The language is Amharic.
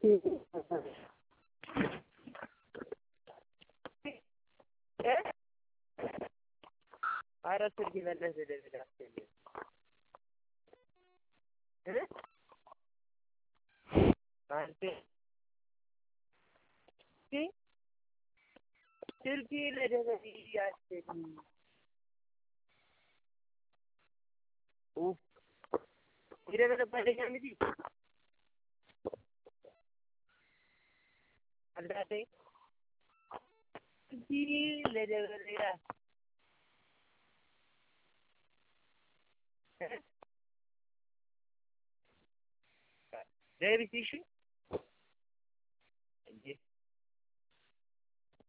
አራት ስልክ ይበላል ደረጃ አንተ ስልክ ለደረጃ ያስተኝ ይደረበ ባደኛምጂ አላቴ ለደረጃ There is issue.